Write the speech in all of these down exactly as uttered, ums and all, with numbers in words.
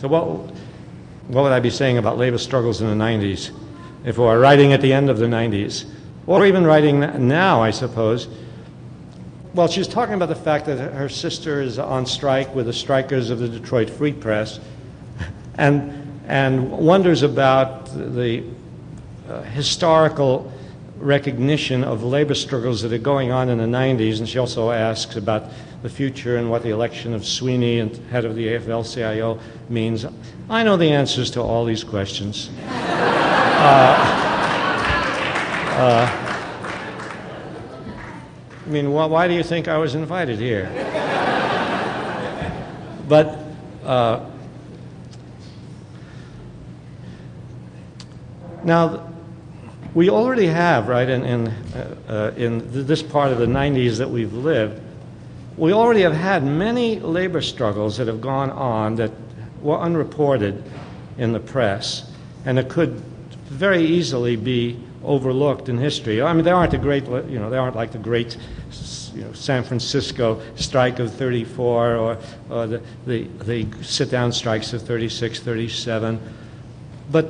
So what, what would I be saying about labor struggles in the nineties if we were writing at the end of the nineties? Or even writing now, I suppose. Well, she's talking about the fact that her sister is on strike with the strikers of the Detroit Free Press, and, and wonders about the uh, historical recognition of labor struggles that are going on in the nineties, and she also asks about the future and what the election of Sweeney and head of the A F L C I O means. I know the answers to all these questions. uh, uh, I mean, wh why do you think I was invited here? But uh, now, we already have, right, in, in, uh, uh, in th this part of the nineties that we've lived, we already have had many labor struggles that have gone on that were unreported in the press, and that could very easily be overlooked in history. I mean, they aren't the great, you know, they aren't like the great, you know, San Francisco strike of thirty-four or, or the, the, the sit-down strikes of thirty-six, thirty-seven, but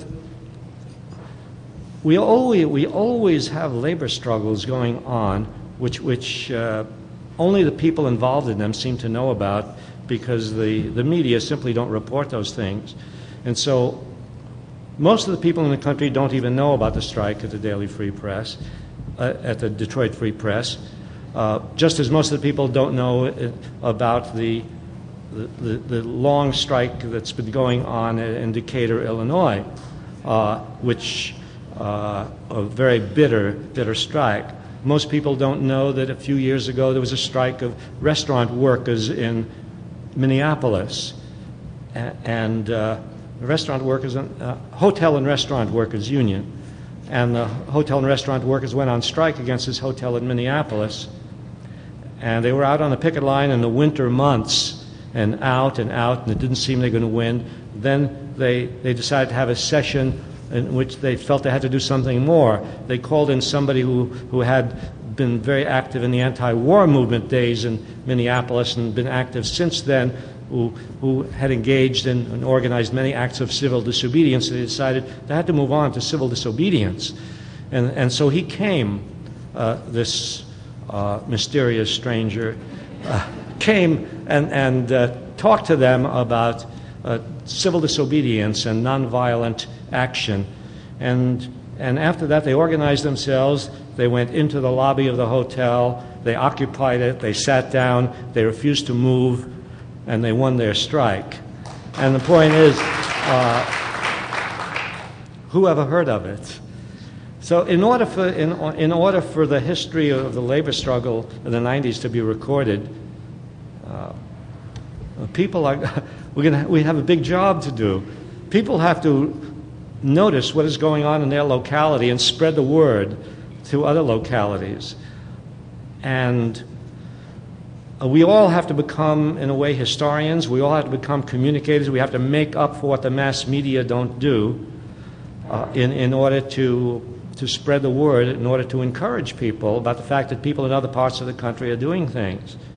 we always, we always have labor struggles going on, which, which uh, only the people involved in them seem to know about, because the, the media simply don't report those things. And so most of the people in the country don't even know about the strike at the Daily Free Press, uh, at the Detroit Free Press, uh, just as most of the people don't know about the, the, the, the long strike that's been going on in Decatur, Illinois, uh, which uh, a very bitter, bitter strike. Most people don't know that a few years ago there was a strike of restaurant workers in Minneapolis, a and uh, the restaurant workers, uh, hotel and restaurant workers union, and the hotel and restaurant workers went on strike against this hotel in Minneapolis, and they were out on the picket line in the winter months, and out and out, and it didn't seem they were going to win. Then they they decided to have a session in which they felt they had to do something more. They called in somebody who, who had been very active in the anti-war movement days in Minneapolis and been active since then, who, who had engaged in and organized many acts of civil disobedience. They decided they had to move on to civil disobedience. And, and so he came, uh, this uh, mysterious stranger, uh, came and, and uh, talked to them about uh, civil disobedience and nonviolent action. And, and after that, they organized themselves. They went into the lobby of the hotel. They occupied it. They sat down. They refused to move, and they won their strike. And the point is, uh, who ever heard of it? So in order for, in, in order for the history of the labor struggle in the nineties to be recorded, uh, people are, we're gonna, we have a big job to do. People have to notice what is going on in their locality and spread the word to other localities. And uh, we all have to become, in a way, historians. We all have to become communicators. We have to make up for what the mass media don't do uh, in, in order to, to spread the word, in order to encourage people about the fact that people in other parts of the country are doing things.